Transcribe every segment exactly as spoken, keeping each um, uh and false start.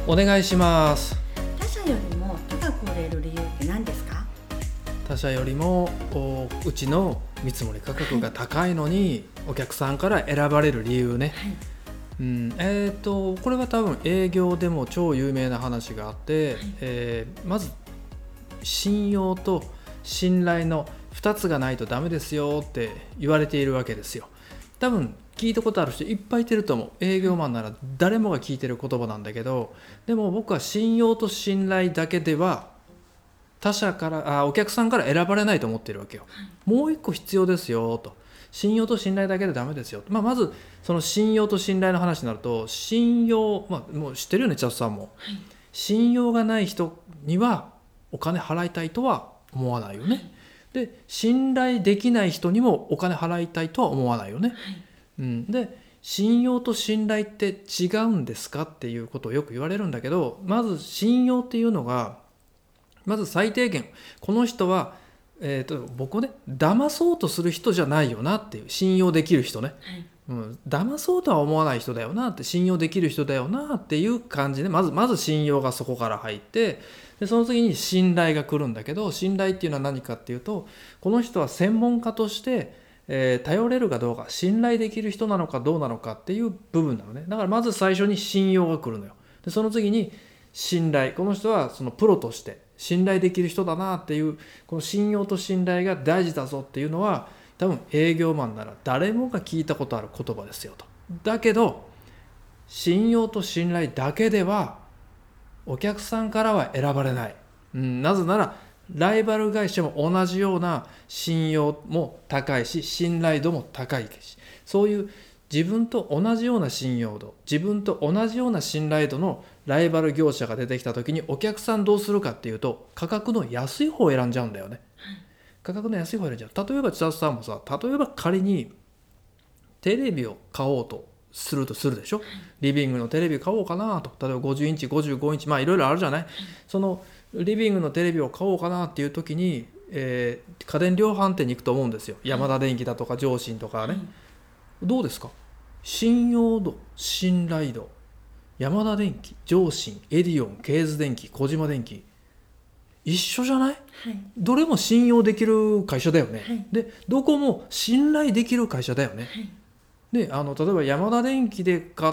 お願いします。 他社よりも高く売れる理由って何ですか？ 他社よりもうちの見積もり価格が高いのに、はい、お客さんから選ばれる理由ね、はいうん、えーとこれは多分営業でも超有名な話があって、はいえー、まず信用と信頼のふたつがないとダメですよって言われているわけですよ。多分聞いたことある人いっぱいいてると思う。営業マンなら誰もが聞いてる言葉なんだけど、でも僕は信用と信頼だけでは他社からあお客さんから選ばれないと思っているわけよ。もう一個必要ですよと。信用と信頼だけでダメですよ、まあ、まずその信用と信頼の話になると、信用、まあ、もう知ってるよね、チャスさんも、はい、信用がない人にはお金払いたいとは思わないよね、はい、で信頼できない人にもお金払いたいとは思わないよね、はいうん、で信用と信頼って違うんですかっていうことをよく言われるんだけど、まず信用っていうのがまず最低限この人はえー、と僕をね騙そうとする人じゃないよなっていう、信用できる人ね、はいうん、騙そうとは思わない人だよなって、信用できる人だよなっていう感じで、まずまず信用がそこから入って、でその次に信頼が来るんだけど、信頼っていうのは何かっていうと、この人は専門家として、えー、頼れるかどうか、信頼できる人なのかどうなのかっていう部分なのね。だからまず最初に信用が来るのよ。でその次に信頼、この人はそのプロとして信頼できる人だなっていう、この信用と信頼が大事だぞっていうのは多分営業マンなら誰もが聞いたことある言葉ですよと。だけど信用と信頼だけではお客さんからは選ばれない、うん、なぜならライバル会社も同じような信用も高いし信頼度も高いし、そういう自分と同じような信用度、自分と同じような信頼度のライバル業者が出てきた時にお客さんどうするかっていうと、価格の安い方を選んじゃうんだよね、はい、価格の安い方を選んじゃう。例えば千田さんもさ、例えば仮にテレビを買おうとするとするでしょ、はい、リビングのテレビ買おうかなと、例えばごじゅうインチごじゅうごインチ、まあいろいろあるじゃない、はい、そのリビングのテレビを買おうかなっていう時に、えー、家電量販店に行くと思うんですよ。ヤマダ電機だとか上信とかね、はい、どうですか、信用度、信頼度、ヤマダ電機、上信、エディオン、ケーズ電機、小島電機、一緒じゃない、はい、どれも信用できる会社だよね、はい、でどこも信頼できる会社だよね、はい、であの例えばヤマダ電機で買った、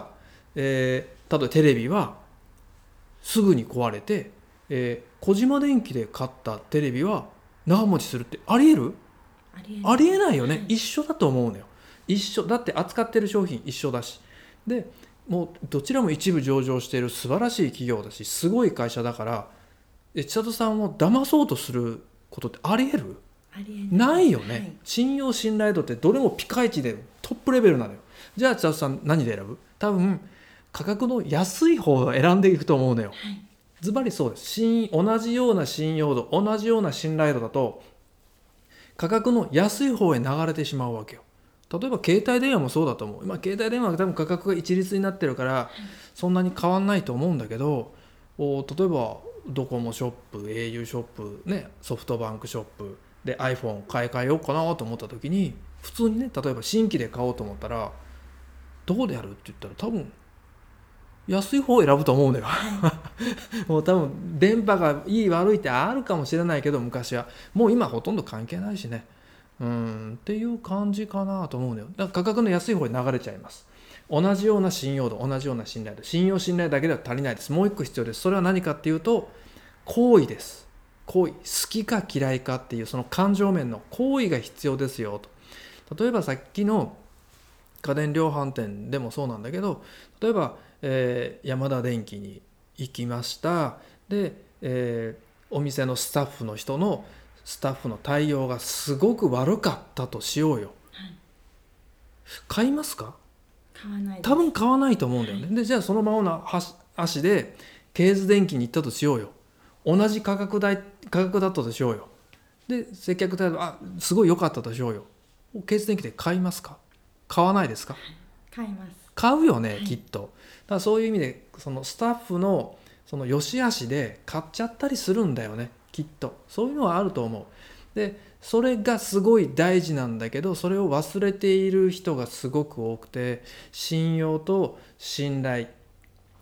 えー、例えばテレビはすぐに壊れて、えー、小島電機で買ったテレビは長持ちするってありえる？ありえない、ありえないよね、はい、一緒だと思うのよ。一緒だって、扱ってる商品一緒だし、でもうどちらも一部上場している素晴らしい企業だし、すごい会社だから、千里さんを騙そうとすることってありえる？ ありえない、 ないよね、 はい、 信用信頼度ってどれもピカイチでトップレベルなのよ。じゃあ千里さん何で選ぶ？多分価格の安い方を選んでいくと思うのよ、はい、ズバリそうです。同じような信用度、同じような信頼度だと価格の安い方へ流れてしまうわけよ。例えば携帯電話もそうだと思う。今携帯電話は多分価格が一律になってるからそんなに変わんないと思うんだけど、お例えばドコモショップ、au ショップ、ね、ソフトバンクショップで iPhone 買い替えようかなと思った時に、普通にね、例えば新規で買おうと思ったらどうでやるって言ったら多分安い方を選ぶと思うのよもう多分電波がいい悪いってあるかもしれないけど、昔はもう今ほとんど関係ないしね、うんっていう感じかなと思うのよ。だから価格の安い方に流れちゃいます。同じような信用度、同じような信頼度、信用信頼だけでは足りないです。もう一個必要です。それは何かっていうと行為です。行為、好きか嫌いかっていうその感情面の行為が必要ですよと。例えばさっきの家電量販店でもそうなんだけど、例えば、えー、ヤマダ電機に行きました。で、えー、お店のスタッフの人のスタッフの対応がすごく悪かったとしようよ、はい、買いますか？ 買わないです。 多分買わないと思うんだよね、はい、でじゃあそのままの足でケーズ電機に行ったとしようよ。同じ価格帯価格だったとしようよ。で接客態度あすごい良かったとしようよ。ケーズ電機で買いますか？買わないですか？ 買います。 買うよね、はい、きっと。だからそういう意味でそのスタッフのその良し悪しで買っちゃったりするんだよね、きっと。そういうのはあると思う。でそれがすごい大事なんだけど、それを忘れている人がすごく多くて、信用と信頼、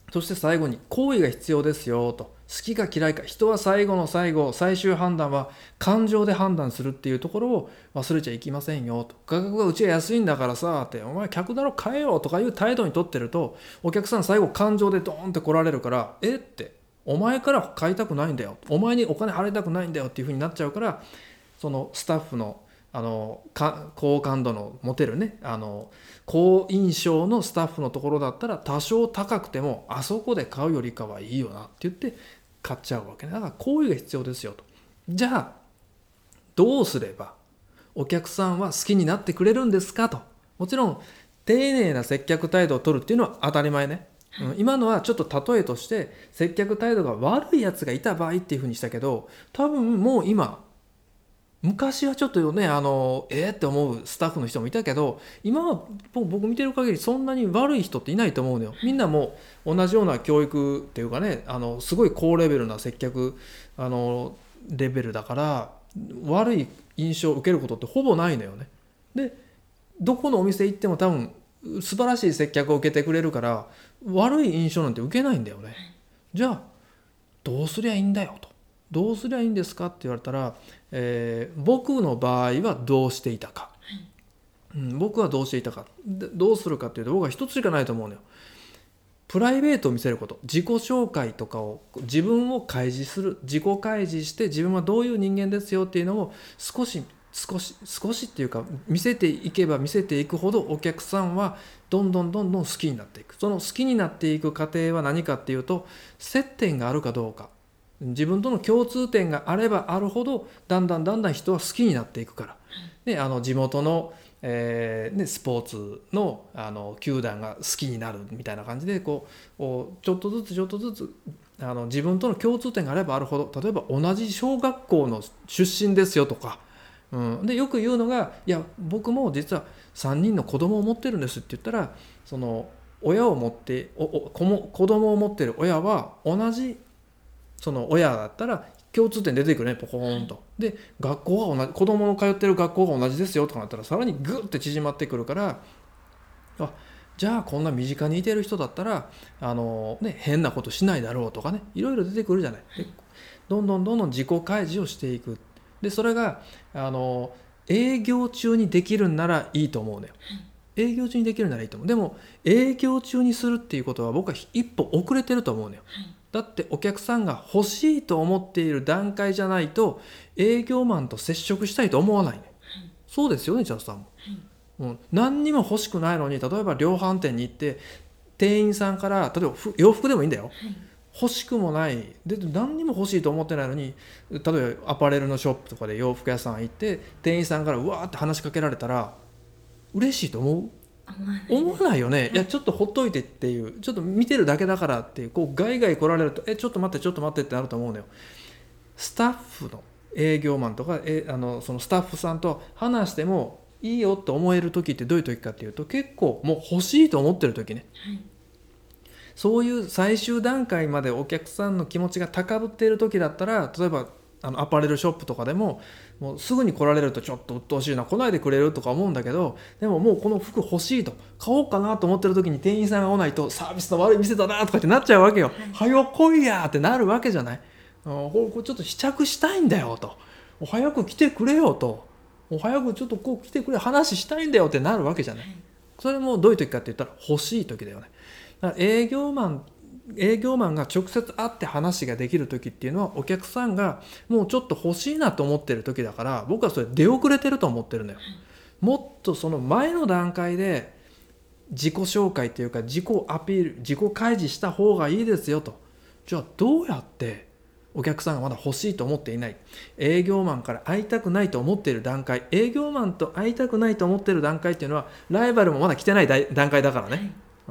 そして最後に行為が必要ですよと。好きか嫌いか、人は最後の最後、最終判断は感情で判断するっていうところを忘れちゃいけませんよと。価格がうちは安いんだからさって、お前客だろ買えよとかいう態度にとってると、お客さん最後感情でドーンって来られるから、えってお前から買いたくないんだよ、お前にお金払いたくないんだよっていう風になっちゃうから、そのスタッフのあのか好感度の持てるね、あの好印象のスタッフのところだったら多少高くてもあそこで買うよりかはいいよなって言って買っちゃうわけね。だから行為が必要ですよと。じゃあどうすればお客さんは好きになってくれるんですかと。もちろん丁寧な接客態度を取るっていうのは当たり前ね、うん、今のはちょっと例えとして接客態度が悪いやつがいた場合っていうふうにしたけど、多分もう今昔はちょっとね、あのえー、って思うスタッフの人もいたけど、今は僕見てる限りそんなに悪い人っていないと思うのよ。みんなもう同じような教育っていうかね、あのすごい高レベルな接客あのレベルだから、悪い印象を受けることってほぼないのよね。でどこのお店行っても多分素晴らしい接客を受けてくれるから、悪い印象なんて受けないんだよね。じゃあどうすりゃいいんだよと。どうすりゃいいんですかって言われたら、えー、僕の場合はどうしていたか、はい、うん、僕はどうしていたか、どうするかっていうと、僕は一つしかないと思うのよ。プライベートを見せること、自己紹介とかを、自分を開示する、自己開示して自分はどういう人間ですよっていうのを少し少し少しっていうか見せていけば見せていくほど、お客さんはどんどんどんどん好きになっていく。その好きになっていく過程は何かっていうと、接点があるかどうか、自分との共通点があればあるほどだんだんだんだん人は好きになっていくから、であの地元の、えーね、スポーツ の, あの球団が好きになるみたいな感じで、こうちょっとずつちょっとずつあの自分との共通点があればあるほど、例えば同じ小学校の出身ですよとか、うん、でよく言うのが、いや僕も実はさんにんの子供を持ってるんですって言ったら、その親を持っておお子も子供を持ってる親は同じその親だったら共通点出てくるね、ポコーンと。で学校が同じ、子供の通ってる学校が同じですよとかなったら、さらにグッて縮まってくるから、あじゃあこんな身近にいてる人だったらあの、ね、変なことしないだろうとかね、いろいろ出てくるじゃない。でどんどんどんどん自己開示をしていく。でそれがあの営業中にできるんならいいと思うのよ。営業中にできるならいいと思う。でも営業中にするっていうことは僕は一歩遅れてると思うのよ。だってお客さんが欲しいと思っている段階じゃないと営業マンと接触したいと思わないね、はい、そうですよね、チャンスさんも、はい、うん、何にも欲しくないのに、例えば量販店に行って店員さんから例えば洋服でもいいんだよ、はい、欲しくもないで何にも欲しいと思ってないのに、例えばアパレルのショップとかで洋服屋さん行って店員さんからうわーって話しかけられたら嬉しいと思う？思わないよね、はい、いやちょっとほっといてっていう、ちょっと見てるだけだからっていう、こうガイガイ来られると、えちょっと待ってちょっと待ってってなると思うのよ。スタッフの営業マンとかえあのそのスタッフさんと話してもいいよと思える時ってどういう時かっていうと、結構もう欲しいと思ってる時ね、はい、そういう最終段階までお客さんの気持ちが高ぶっている時だったら、例えばあのアパレルショップとかでももうすぐに来られるとちょっと鬱陶しいな、来ないでくれるとか思うんだけど、でももうこの服欲しいと買おうかなと思ってる時に店員さんが来ないとサービスの悪い店だなとかってなっちゃうわけよ、はい、はよ来いやってなるわけじゃない。これちょっと試着したいんだよと、早く来てくれよと、早くちょっとこう来てくれ、話したいんだよってなるわけじゃない、はい、それもどういう時かって言ったら欲しい時だよね。だから営業マン営業マンが直接会って話ができる時っていうのは、お客さんがもうちょっと欲しいなと思ってる時だから、僕はそれ出遅れてると思ってるのよ。もっとその前の段階で自己紹介というか自己アピール、自己開示した方がいいですよと。じゃあどうやってお客さんがまだ欲しいと思っていない、営業マンから会いたくないと思っている段階、営業マンと会いたくないと思っている段階っていうのはライバルもまだ来てない段階だからね、うん、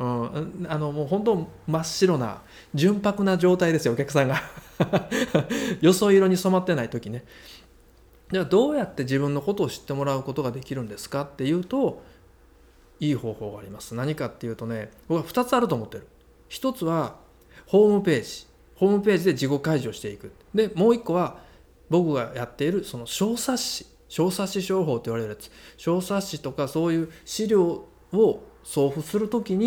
あのもう本当真っ白な純白な状態ですよ、お客さんがよそ色に染まってない時ね。じゃあどうやって自分のことを知ってもらうことができるんですかっていうと、いい方法があります。何かっていうとね、僕はふたつあると思ってる。ひとつはホームページホームページで自己開示をしていく。でもう一個は僕がやっているその小冊子小冊子商法と言われるやつ、小冊子とかそういう資料を送付するときに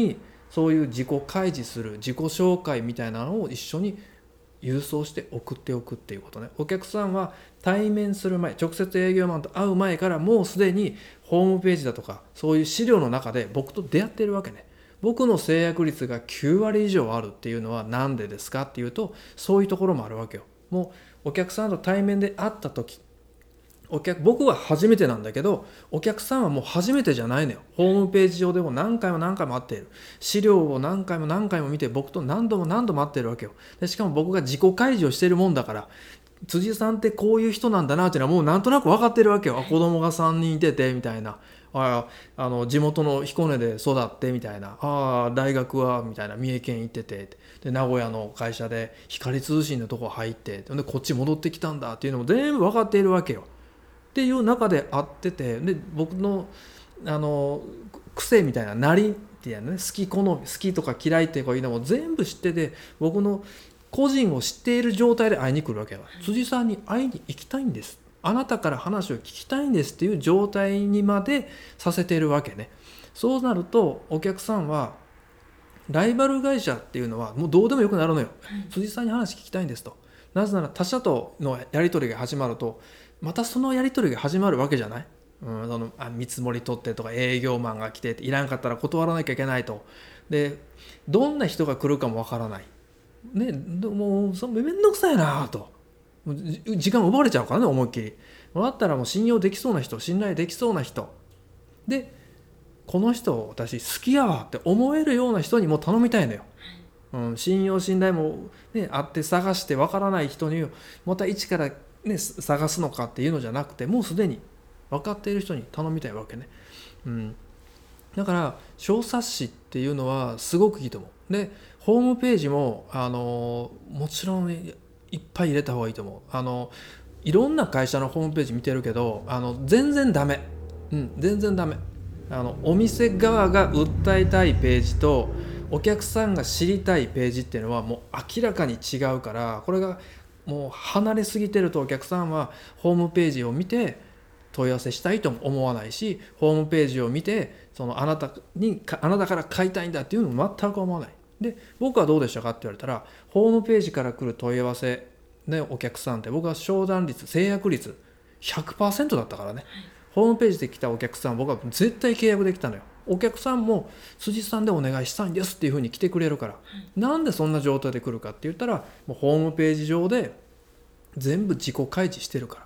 そういう自己開示する自己紹介みたいなのを一緒に郵送して送っておくっていうことね。お客さんは対面する前、直接営業マンと会う前からもうすでにホームページだとかそういう資料の中で僕と出会っているわけね。僕の制約率がきゅうわり以上あるっていうのは何でですかっていうと、そういうところもあるわけよ。もうお客さんと対面で会った時、お客僕は初めてなんだけど、お客さんはもう初めてじゃないのよ。ホームページ上でも何回も何回も会っている。資料を何回も何回も見て、僕と何度も何度も会っているわけよ。でしかも僕が自己開示をしているもんだから、辻さんってこういう人なんだなっていうのはもうなんとなく分かってるわけよ。あ、子供がさんにんいててみたいな、ああの地元の彦根で育ってみたいな、あ大学はみたいな三重県行ってて、で名古屋の会社で光通信のとこ入って、でこっち戻ってきたんだっていうのも全部分かっているわけよ。っていう中で会ってて、で僕のあの癖みたいななりっていうのね、好き好み好きとか嫌いっていうのも全部知ってて、僕の個人を知っている状態で会いに来るわけよ。辻さんに会いに行きたいんです、あなたから話を聞きたいんですっていう状態にまでさせているわけね。そうなるとお客さんはライバル会社っていうのはもうどうでもよくなるのよ、はい、辻さんに話聞きたいんですと。なぜなら他社とのやり取りが始まるとまたそのやり取りが始まるわけじゃない、うん、そのあ見積もり取ってとか営業マンが来ていらんかったら断らなきゃいけないと。でどんな人が来るかもわからないね、もうそめんどくさいなと、時間奪われちゃうからね、思いっきり。だったらもう信用できそうな人、信頼できそうな人で、この人私好きやわって思えるような人にも頼みたいのよ、うん、信用信頼も、ね、あって探してわからない人にまた一から、ね、探すのかっていうのじゃなくて、もうすでに分かっている人に頼みたいわけね、うん、だから小冊子っていうのはすごくいいと思う。でホームページもあのもちろん、ね、いっぱい入れた方がいいと思う。あのいろんな会社のホームページ見てるけど、あの全然ダメ、うん、全然ダメ。あのお店側が訴えたいページとお客さんが知りたいページっていうのはもう明らかに違うから、これがもう離れすぎてるとお客さんはホームページを見て問い合わせしたいとも思わないし、ホームページを見てそのあなたにあなたから買いたいんだっていうのも全く思わない。で僕はどうでしたかって言われたら、ホームページから来る問い合わせ、ね、お客さんって僕は商談率制約率 ひゃくパーセント だったからね、はい、ホームページで来たお客さん僕は絶対契約できたのよ。お客さんも辻さんでお願いしたいんですっていうふうに来てくれるから、はい、なんでそんな状態で来るかって言ったら、もうホームページ上で全部自己開示してるから、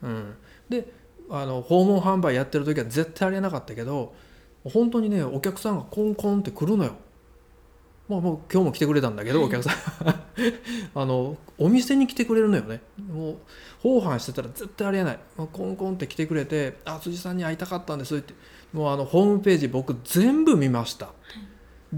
うん、であの訪問販売やってる時は絶対ありえなかったけど、本当にねお客さんがコンコンって来るのよ。まあ、もう今日も来てくれたんだけど、お客さんあのお店に来てくれるのよね。もう訪販してたら絶対ありえない。コンコンって来てくれて、あ辻さんに会いたかったんですって、もうあのホームページ僕全部見ました、はい、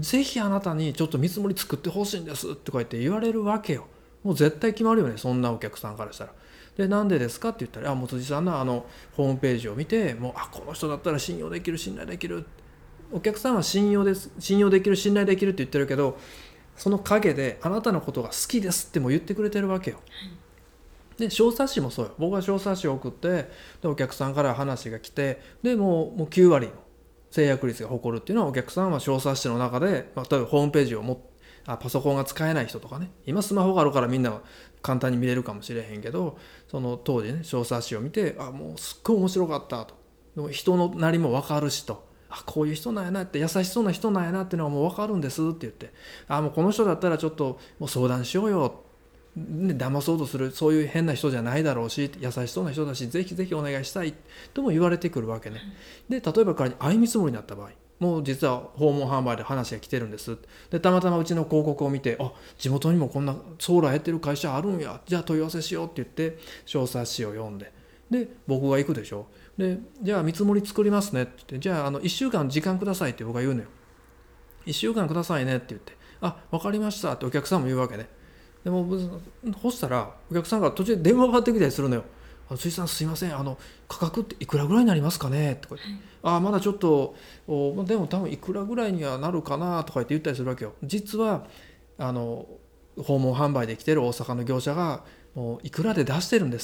ぜひあなたにちょっと見積もり作ってほしいんですってこうやって言われるわけよ。もう絶対決まるよね、そんなお客さんからしたら。でなんでですかって言ったら、あもう辻さんのあのホームページを見て、もうあこの人だったら信用できる信頼できる、お客さんは信用です信用できる信頼できるって言ってるけど、その陰であなたのことが好きですっても言ってくれてるわけよ。で小冊子もそうよ。僕は小冊子を送って、でお客さんから話が来て、でもう、もうきゅうわりの制約率が誇るっていうのは、お客さんは小冊子の中で、まあ、例えばホームページをもあパソコンが使えない人とかね、今スマホがあるからみんな簡単に見れるかもしれへんけど、その当時ね小冊子を見て、あもうすっごい面白かったと、でも人のなりも分かるしと、あこういう人なんやなって、優しそうな人なんやなっていうのはもう分かるんですって言って、あもうこの人だったらちょっともう相談しようよ、ね、騙そうとするそういう変な人じゃないだろうし、優しそうな人だし、ぜひぜひお願いしたいとも言われてくるわけね。で例えば仮に相見積もりになった場合、もう実は訪問販売で話が来てるんです。でたまたまうちの広告を見て、あ地元にもこんなソーラーやってる会社あるんや、じゃあ問い合わせしようって言って小冊子を読んで、で僕が行くでしょ。でじゃあ見積もり作りますねって言って、じゃあ、あのいっしゅうかん時間くださいって僕が言うのよ。いっしゅうかんくださいねって言って、あ分かりましたってお客さんも言うわけね。でもそしたらお客さんが途中で電話がかかってきたりするのよ。辻さんすいません、あの価格っていくらぐらいになりますかねとか言って、あまだちょっとおでも多分いくらぐらいにはなるかなとか言って言ったりするわけよ。実はあの訪問販売で来てる大阪の業者がもういくらで出してるんですと。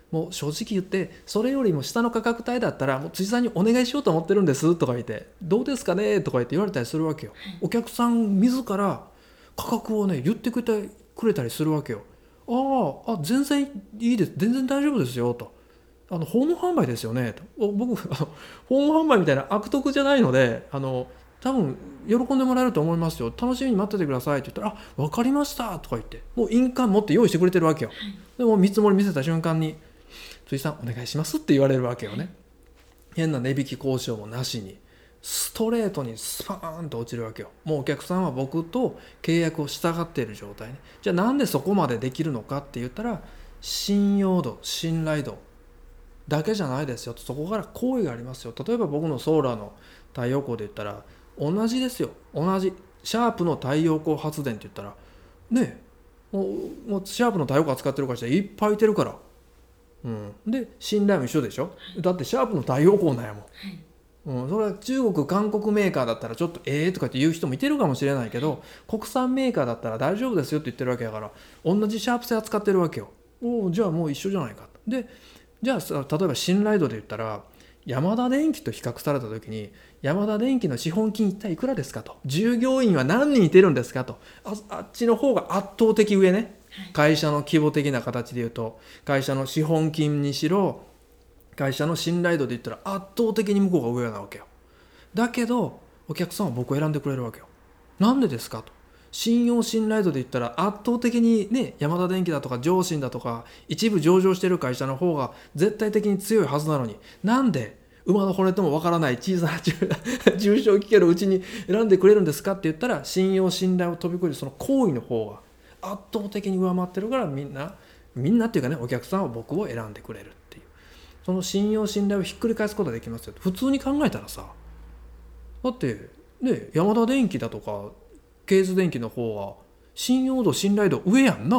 もう正直言ってそれよりも下の価格帯だったらもう辻さんにお願いしようと思ってるんですとか言ってどうですかねとか言って言われたりするわけよ、はい、お客さん自ら価格をね言ってくれたり、くれたりするわけよ。ああ全然いいです全然大丈夫ですよと、あの訪問販売ですよねと、僕あの訪問販売みたいな悪徳じゃないのであの多分喜んでもらえると思いますよ、楽しみに待っててくださいって言ったらあ分かりましたとか言ってもう印鑑持って用意してくれてるわけよ、はい、でも見積もり見せた瞬間に辻さんお願いしますって言われるわけよね、はい、変な値引き交渉もなしにストレートにスパーンと落ちるわけよ。もうお客さんは僕と契約を従っている状態ね。じゃあなんでそこまでできるのかって言ったら信用度信頼度だけじゃないですよと、そこから行為がありますよ。例えば僕のソーラーの太陽光で言ったら同じですよ、同じシャープの太陽光発電って言ったらねえもう、もうシャープの太陽光扱ってる会社いっぱいいてるから、うん、で信頼も一緒でしょ、だってシャープの太陽光なんやもん、はいうん、それは中国韓国メーカーだったらちょっとええとかって言う人もいてるかもしれないけど、国産メーカーだったら大丈夫ですよって言ってるわけだから同じシャープ性扱ってるわけよ。おじゃあもう一緒じゃないか。でじゃあさ例えば信頼度で言ったらヤマダ電機と比較された時にヤマダ電機の資本金一体いくらですかと、従業員は何人いてるんですかと、 あ, あっちの方が圧倒的上ね、会社の規模的な形で言うと会社の資本金にしろ会社の信頼度で言ったら圧倒的に向こうが上なわけよ。だけどお客さんは僕を選んでくれるわけよ。なんでですかと、信用信頼度で言ったら圧倒的にねヤマダ電機だとか上信だとか一部上場してる会社の方が絶対的に強いはずなのに、なんで馬の骨ともわからない小さな重症機器のうちに選んでくれるんですかって言ったら信用信頼を飛び越えるその行為の方が圧倒的に上回ってるからみんなみんなっていうかねお客さんは僕を選んでくれるっていう、その信用信頼をひっくり返すことができますよ。普通に考えたらさだってねヤマダ電機だとかケーズ電機の方は信用度信頼度上やんな、はい、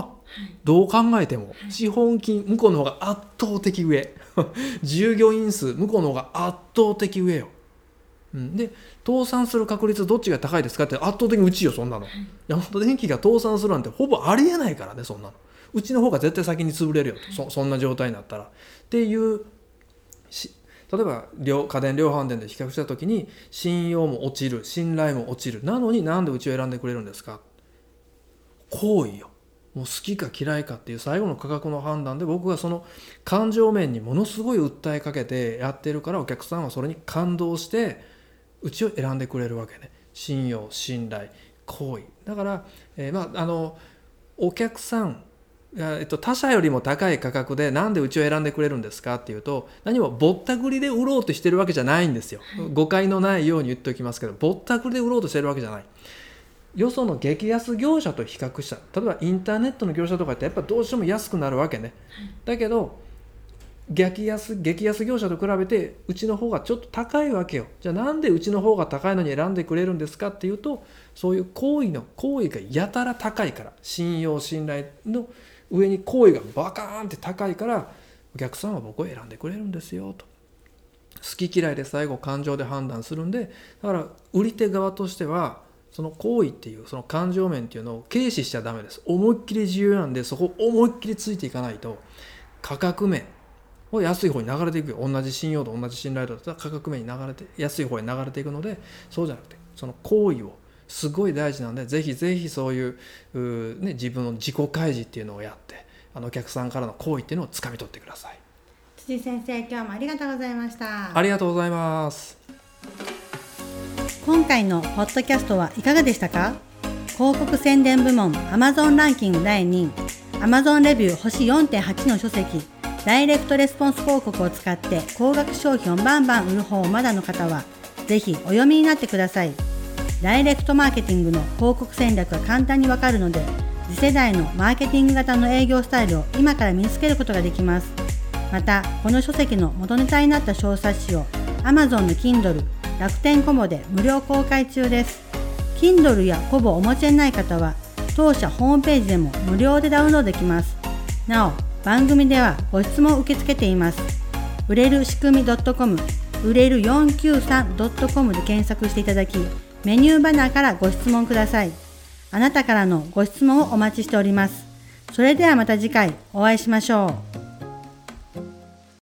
どう考えても、はい、資本金向こうの方が圧倒的上従業員数向こうの方が圧倒的上よ、うん、で倒産する確率どっちが高いですかって圧倒的にうちよそんなの、はい、ヤマダ電機が倒産するなんてほぼありえないからね、そんなのうちの方が絶対先に潰れるよ、はい、そ, そんな状態になったらっていうし例えば家電量販店で比較したときに信用も落ちる信頼も落ちる、なのになんでうちを選んでくれるんですか、行為よ、もう好きか嫌いかっていう最後の価格の判断で僕がその感情面にものすごい訴えかけてやってるからお客さんはそれに感動してうちを選んでくれるわけね。信用信頼行為だから、えー、まああのお客さんえっと、他社よりも高い価格でなんでうちを選んでくれるんですかっていうと何もぼったくりで売ろうとしてるわけじゃないんですよ、はい、誤解のないように言っておきますけどぼったくりで売ろうとしてるわけじゃない。よその激安業者と比較した例えばインターネットの業者とかってやっぱどうしても安くなるわけね、はい、だけど激安激安業者と比べてうちの方がちょっと高いわけよ。じゃあなんでうちの方が高いのに選んでくれるんですかっていうとそういう行為の行為がやたら高いから信用信頼の上に行為がバカーンって高いからお客さんは僕を選んでくれるんですよと。好き嫌いで最後感情で判断するんでだから売り手側としてはその行為っていうその感情面っていうのを軽視しちゃダメです。思いっきり重要なんでそこを思いっきりついていかないと価格面を安い方に流れていくよ。同じ信用度同じ信頼度だったら価格面に流れて安い方に流れていくのでそうじゃなくてその行為をすごい大事なんでぜひぜひそういう、う、ね、自分の自己開示っていうのをやってあのお客さんからの行為っていうのをつかみ取ってください。 辻先生今日もありがとうございました。 ありがとうございます。 今回のポッドキャストはいかがでしたか。広告宣伝部門 Amazon ランキングだいにい Amazon レビュー星 よんてんはち の書籍ダイレクトレスポンス広告を使って高額商品をバンバン売る方をまだの方はぜひお読みになってください。ダイレクトマーケティングの広告戦略が簡単にわかるので次世代のマーケティング型の営業スタイルを今から身につけることができます。またこの書籍の元ネタになった小冊子を Amazon の Kindle、楽天コボで無料公開中です。 Kindle やコボをお持ちでない方は当社ホームページでも無料でダウンロードできます。なお番組ではご質問を受け付けています。売れる仕組み .com 売れる よんきゅうさん .com で検索していただきメニューバナーからご質問ください。あなたからのご質問をお待ちしております。それではまた次回お会いしましょう。